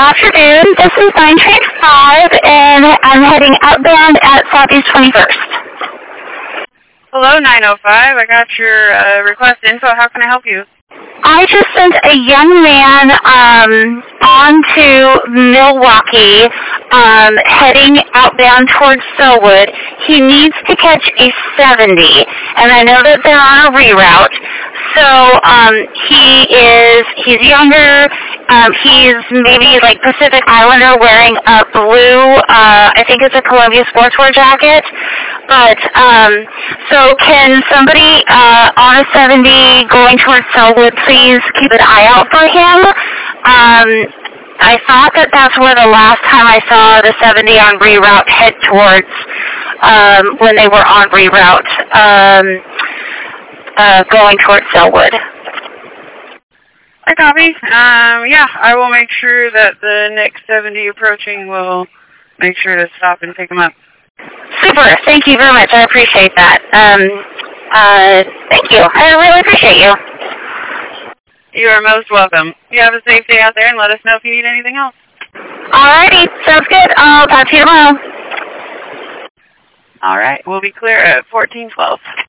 afternoon. This is 935, and I'm heading outbound at Southeast 21st. Hello, 905. I got your request info. How can I help you? I just sent a young man on to Milwaukee, heading outbound towards Sellwood. He needs to catch a 70, and I know that they're on a reroute. So he's younger. He's maybe like Pacific Islander wearing a blue, I think it's a Columbia Sportswear jacket. But, so can somebody on a 70 going towards Sellwood please keep an eye out for him? I thought that that's where the last time I saw the 70 on reroute head towards when they were on reroute going towards Sellwood. I copy. Yeah, I will make sure that the next 70 approaching will make sure to stop and pick him up. Super. Thank you very much. I appreciate that. Thank you. I really appreciate you. You are most welcome. You have a safe day out there, and let us know if you need anything else. Alrighty. Sounds good. I'll talk to you tomorrow. All right. We'll be clear at 1412.